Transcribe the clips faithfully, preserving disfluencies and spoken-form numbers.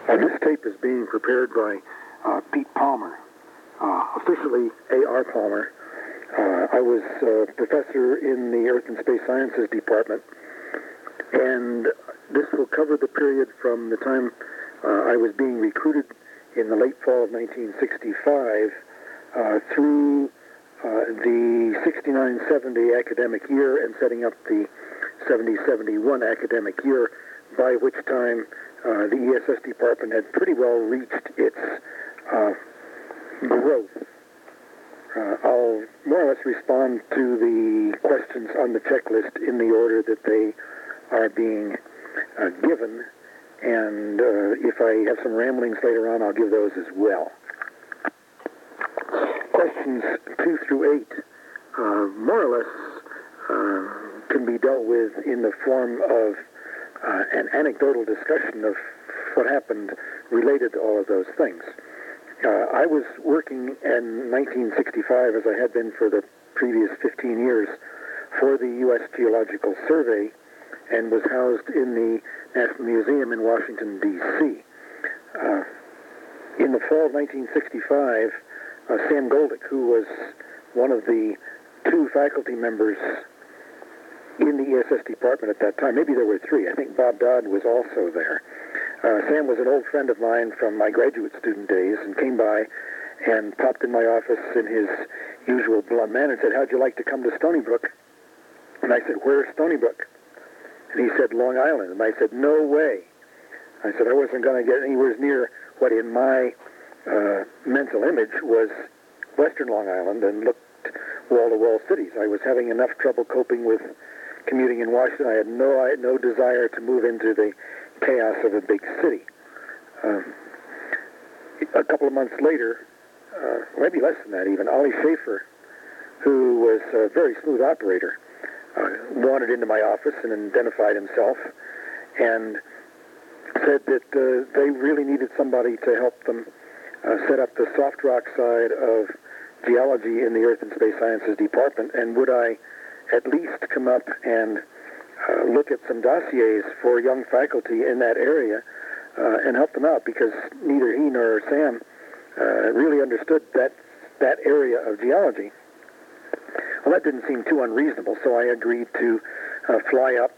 Uh, this tape is being prepared by uh, Pete Palmer, uh, officially A R Palmer. Uh, I was a professor in the Earth and Space Sciences Department, and this will cover the period from the time uh, I was being recruited in the late fall of nineteen sixty-five uh, through uh, the sixty-nine seventy academic year and setting up the seventy seventy-one academic year, by which time uh, the E S S department had pretty well reached its uh, growth. Uh, I'll more or less respond to the questions on the checklist in the order that they are being uh, given, and uh, if I have some ramblings later on, I'll give those as well. Questions two through eight, uh, more or less, uh, can be dealt with in the form of uh, an anecdotal discussion of what happened related to all of those things. Uh, I was working in nineteen sixty-five, as I had been for the previous fifteen years, for the U S Geological Survey, and was housed in the National Museum in Washington, D C Uh, in the fall of nineteen sixty-five, uh, Sam Goldick, who was one of the two faculty members in the E S S department at that time, maybe there were three, I think Bob Dodd was also there. Uh, Sam was an old friend of mine from my graduate student days and came by and popped in my office in his usual blunt manner and said, "How'd you like to come to Stony Brook?" And I said, "Where's Stony Brook?" And he said, "Long Island." And I said, "No way." I said I wasn't going to get anywhere near what in my uh, mental image was Western Long Island and looked wall-to-wall cities. I was having enough trouble coping with commuting in Washington. I had no, I had no desire to move into the chaos of a big city. Um, a couple of months later, uh, maybe less than that even, Ollie Schaefer, who was a very smooth operator, uh, wandered into my office and identified himself and said that uh, they really needed somebody to help them uh, set up the soft rock side of geology in the Earth and Space Sciences Department, and would I at least come up and uh, look at some dossiers for young faculty in that area uh, and help them out, because neither he nor Sam uh, really understood that that area of geology. Well, that didn't seem too unreasonable, so I agreed to uh, fly up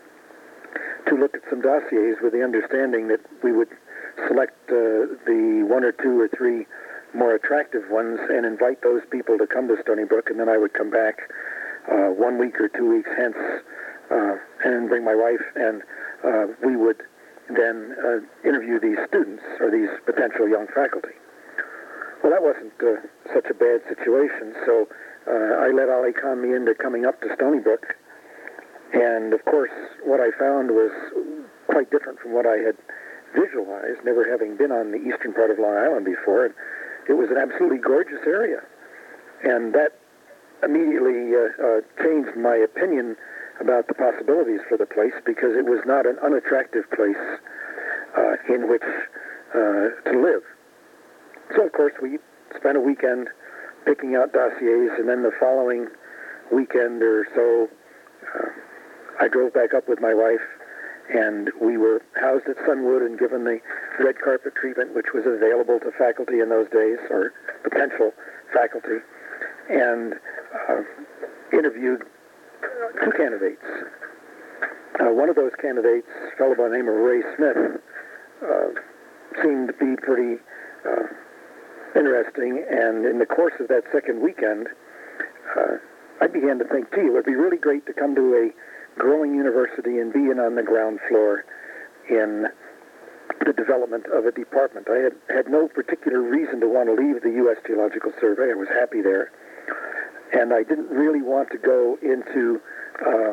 to look at some dossiers with the understanding that we would select uh, the one or two or three more attractive ones and invite those people to come to Stony Brook, and then I would come back uh, one week or two weeks hence uh, and bring my wife, and uh, we would then uh, interview these students or these potential young faculty. Well, that wasn't uh, such a bad situation, so uh, I let Ollie con me into coming up to Stony Brook, and of course what I found was quite different from what I had visualized, never having been on the eastern part of Long Island before. And it was an absolutely gorgeous area, and that immediately uh, uh, changed my opinion about the possibilities for the place, because it was not an unattractive place uh, in which uh, to live. So, of course, we spent a weekend picking out dossiers, and then the following weekend or so, uh, I drove back up with my wife, and we were housed at Sunwood and given the red carpet treatment, which was available to faculty in those days, or potential faculty, and uh, interviewed two candidates. Uh, one of those candidates, a fellow by the name of Ray Smith, uh, seemed to be pretty uh, interesting, and in the course of that second weekend, uh, I began to think, gee, it would be really great to come to a growing university and be in on the ground floor in the development of a department. I had, had no particular reason to want to leave the U S Geological Survey. I was happy there. And I didn't really want to go into uh,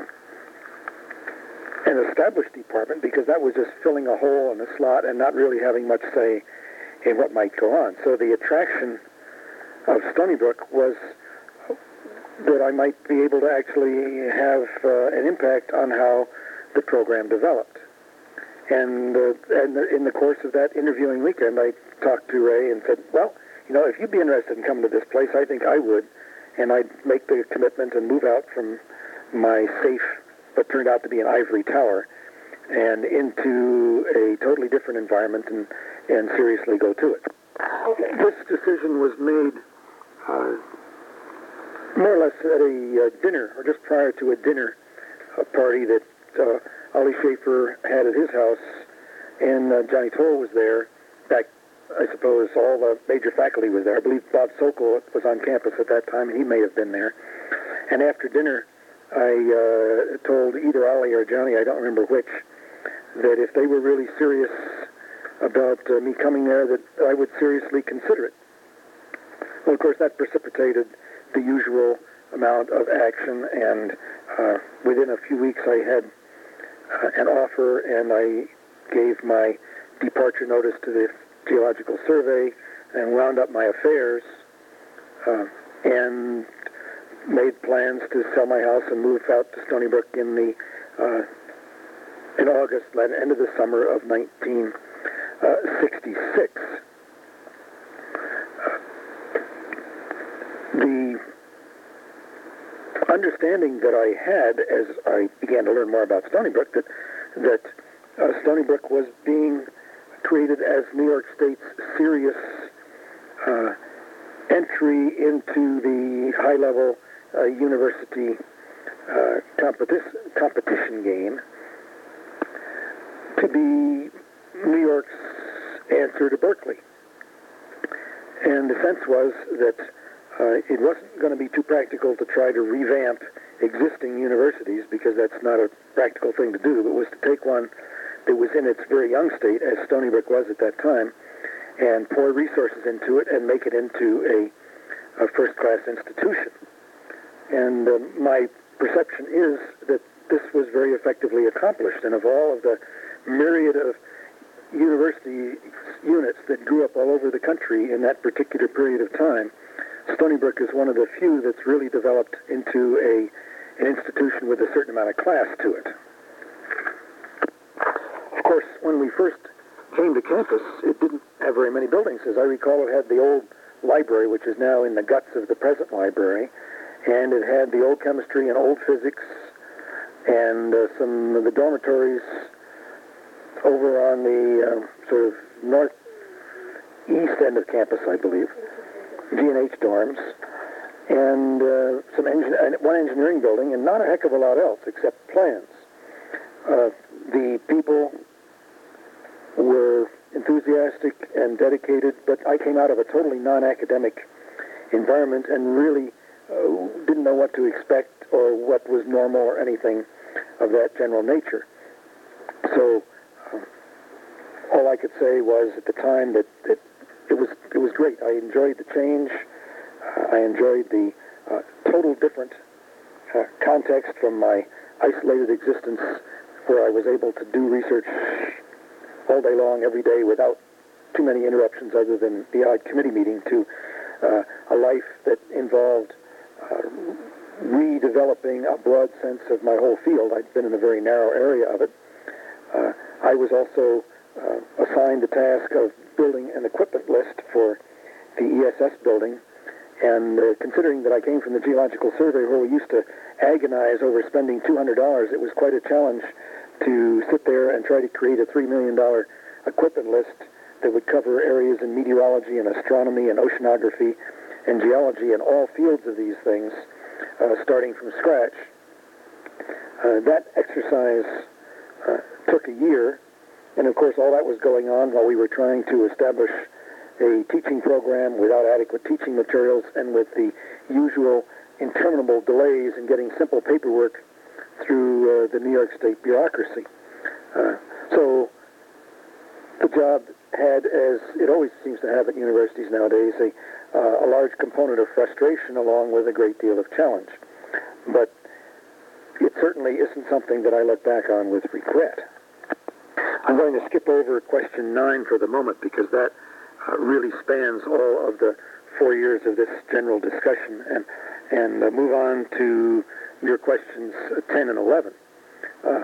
an established department, because that was just filling a hole in a slot and not really having much say in what might go on. So the attraction of Stony Brook was that I might be able to actually have uh, an impact on how the program developed. And, uh, and in the course of that interviewing weekend, I talked to Ray and said, well, you know, if you'd be interested in coming to this place, I think I would. And I'd make the commitment and move out from my safe, what turned out to be an ivory tower, and into a totally different environment and, and seriously go to it. This decision was made uh, more or less at a uh, dinner, or just prior to a dinner a party that uh, Ollie Schaefer had at his house, and uh, Johnny Toll was there. In fact, I suppose all the major faculty was there. I believe Bob Sokol was on campus at that time, and he may have been there. And after dinner, I uh, told either Ollie or Johnny, I don't remember which, that if they were really serious about uh, me coming there, that I would seriously consider it. Well, of course, that precipitated the usual amount of action, and uh, within a few weeks I had uh, an offer, and I gave my departure notice to the Geological Survey and wound up my affairs uh, and made plans to sell my house and move out to Stony Brook in the uh, in August, end of the summer of nineteen sixty-six. Uh, the understanding that I had as I began to learn more about Stony Brook that that uh, Stony Brook was being created as New York State's serious uh, entry into the high-level uh, university uh, competi- competition game to be New York's answer to Berkeley. And the sense was that uh, it wasn't going to be too practical to try to revamp existing universities, because that's not a practical thing to do, but was to take one that was in its very young state, as Stony Brook was at that time, and pour resources into it and make it into a, a first-class institution. And uh, my perception is that this was very effectively accomplished, and of all of the myriad of university units that grew up all over the country in that particular period of time, Stony Brook is one of the few that's really developed into a an institution with a certain amount of class to it. Of course, when we first came to campus, it didn't have very many buildings. As I recall, it had the old library, which is now in the guts of the present library, and it had the old chemistry and old physics, and uh, some of the dormitories over on the uh, sort of northeast end of campus, I believe, G and H dorms, and uh, some engin- one engineering building, and not a heck of a lot else except plans. Uh, the people were enthusiastic and dedicated, but I came out of a totally non-academic environment and really uh, didn't know what to expect or what was normal or anything of that general nature. So uh, all I could say was at the time that, that it was it was great. I enjoyed the change. Uh, I enjoyed the uh, total different uh, context from my isolated existence, where I was able to do research all day long, every day, without too many interruptions other than the odd committee meeting, to uh, a life that involved uh, redeveloping a broad sense of my whole field. I'd been in a very narrow area of it. Uh, I was also uh, assigned the task of building an equipment list for the E S S building, and uh, considering that I came from the Geological Survey, where we used to agonize over spending two hundred dollars, it was quite a challenge to sit there and try to create a three million dollars equipment list that would cover areas in meteorology and astronomy and oceanography and geology and all fields of these things, uh, starting from scratch. Uh, that exercise uh, took a year, and of course all that was going on while we were trying to establish a teaching program without adequate teaching materials and with the usual interminable delays in getting simple paperwork through uh, the New York State bureaucracy. Uh, so the job had, as it always seems to have at universities nowadays, a, uh, a large component of frustration along with a great deal of challenge. But it certainly isn't something that I look back on with regret. I'm going to skip over question nine for the moment, because that uh, really spans all of the four years of this general discussion, and, and uh, move on to your questions ten and eleven. Uh,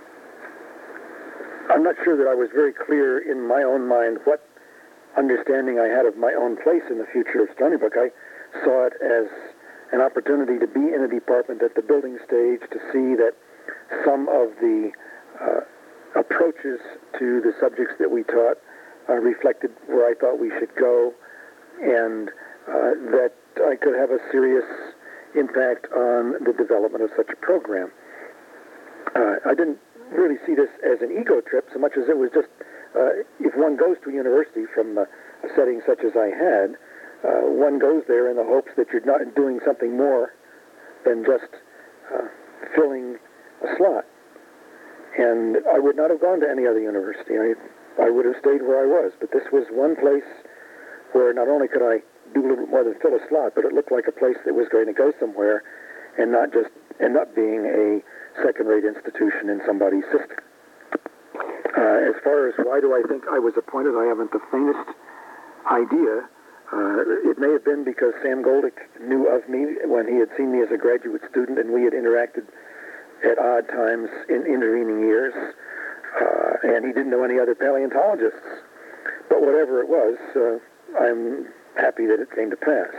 I'm not sure that I was very clear in my own mind what understanding I had of my own place in the future of Stony Brook. I saw it as an opportunity to be in a department at the building stage, to see that some of the uh, approaches to the subjects that we taught uh, reflected where I thought we should go, and uh, that I could have a serious impact on the development of such a program. Uh, I didn't really see this as an ego trip so much as it was just, uh, if one goes to a university from a, a setting such as I had, uh, one goes there in the hopes that you're not doing something more than just uh, filling a slot. And I would not have gone to any other university. I, I would have stayed where I was. But this was one place where not only could I do a little more than fill a slot, but it looked like a place that was going to go somewhere and not just end up being a second-rate institution in somebody's system. Uh, as far as why do I think I was appointed, I haven't the faintest idea. Uh, it may have been because Sam Goldick knew of me when he had seen me as a graduate student, and we had interacted at odd times in intervening years, uh, and he didn't know any other paleontologists. But whatever it was, uh, I'm happy that it came to pass.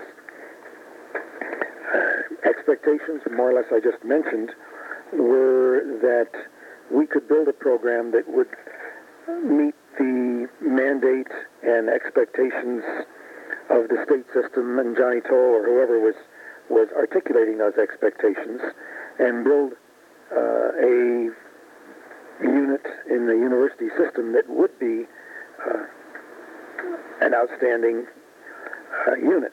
Uh, expectations, more or less I just mentioned, were that we could build a program that would meet the mandate and expectations of the state system and Johnny Toll or whoever was, was articulating those expectations, and build uh, a unit in the university system that would be uh, an outstanding uh, unit.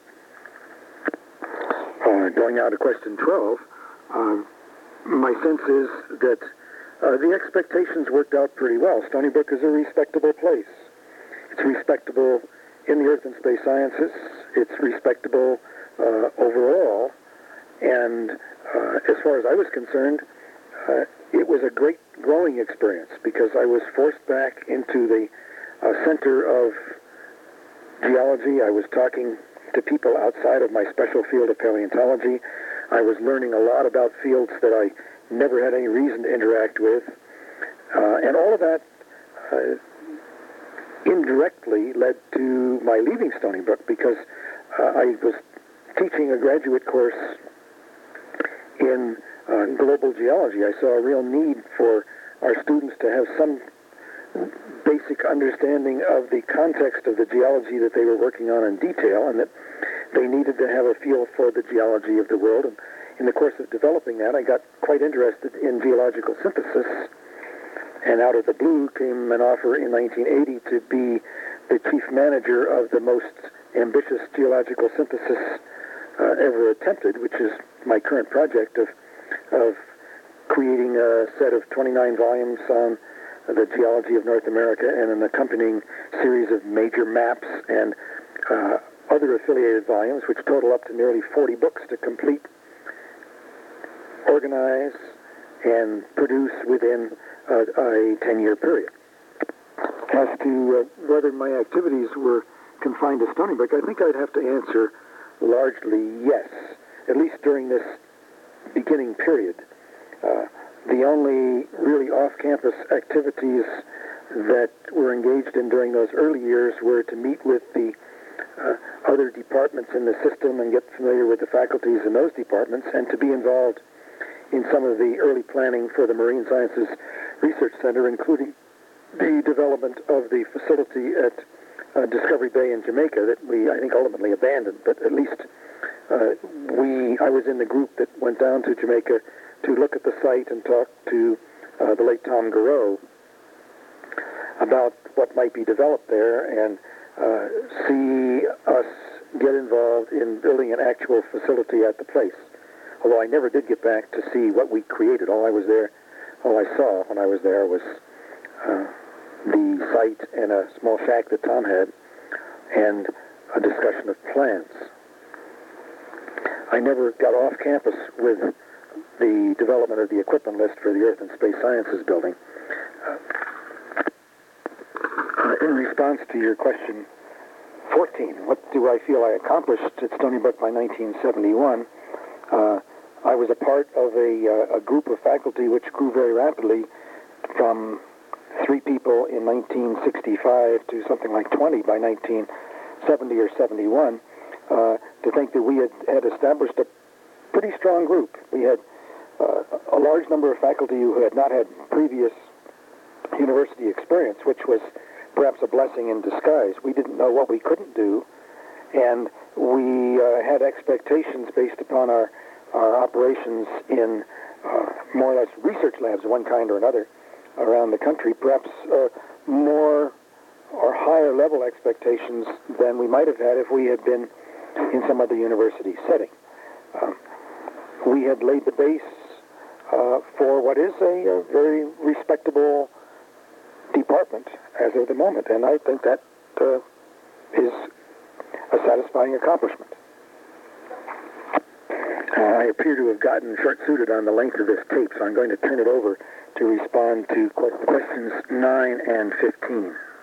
Uh, going now to question twelve, uh, my sense is that uh, the expectations worked out pretty well. Stony Brook is a respectable place. It's respectable in the Earth and Space Sciences. It's respectable uh, overall. And uh, as far as I was concerned, uh, it was a great growing experience because I was forced back into the uh, center of geology. I was talking to people outside of my special field of paleontology. I was learning a lot about fields that I never had any reason to interact with. Uh, and all of that uh, indirectly led to my leaving Stony Brook because uh, I was teaching a graduate course in uh, global geology. I saw a real need for our students to have some basic understanding of the context of the geology that they were working on in detail, and that they needed to have a feel for the geology of the world. And in the course of developing that, I got quite interested in geological synthesis, and out of the blue came an offer in nineteen eighty to be the chief manager of the most ambitious geological synthesis uh, ever attempted, which is my current project of, of creating a set of twenty-nine volumes on the geology of North America and an accompanying series of major maps and uh, other affiliated volumes, which total up to nearly forty books to complete, organize, and produce within uh, a ten-year period. As to uh, whether my activities were confined to Stony Brook, I think I'd have to answer largely yes, at least during this beginning period. Uh, the only really off-campus activities that were engaged in during those early years were to meet with the uh, other departments in the system and get familiar with the faculties in those departments, and to be involved in some of the early planning for the Marine Sciences Research Center, including the development of the facility at uh, Discovery Bay in Jamaica that we, I think, ultimately abandoned. But at least uh, we, I was in the group that went down to Jamaica to look at the site and talk to uh, the late Tom Garreau about what might be developed there, and uh, see us get involved in building an actual facility at the place. Although I never did get back to see what we created. All I was there, all I saw when I was there was uh, the site and a small shack that Tom had, and a discussion of plans. I never got off campus with the development of the equipment list for the Earth and Space Sciences building. Uh, uh, in response to your question fourteen, what do I feel I accomplished at Stony Brook by nineteen seventy-one? Uh, I was a part of a, uh, a group of faculty which grew very rapidly from three people in nineteen sixty-five to something like twenty by nineteen seventy or seventy-one, uh, to think that we had, had established a pretty strong group. We had uh, a large number of faculty who had not had previous university experience, which was perhaps a blessing in disguise. We didn't know what we couldn't do, and we uh, had expectations based upon our, our operations in uh, more or less research labs of one kind or another around the country, perhaps uh, more or higher level expectations than we might have had if we had been in some other university setting. Um, we had laid the base uh, for what is a, a very respectable department as of the moment, and I think that uh, is a satisfying accomplishment. Uh, I appear to have gotten short-suited on the length of this tape, so I'm going to turn it over to respond to questions nine and fifteen.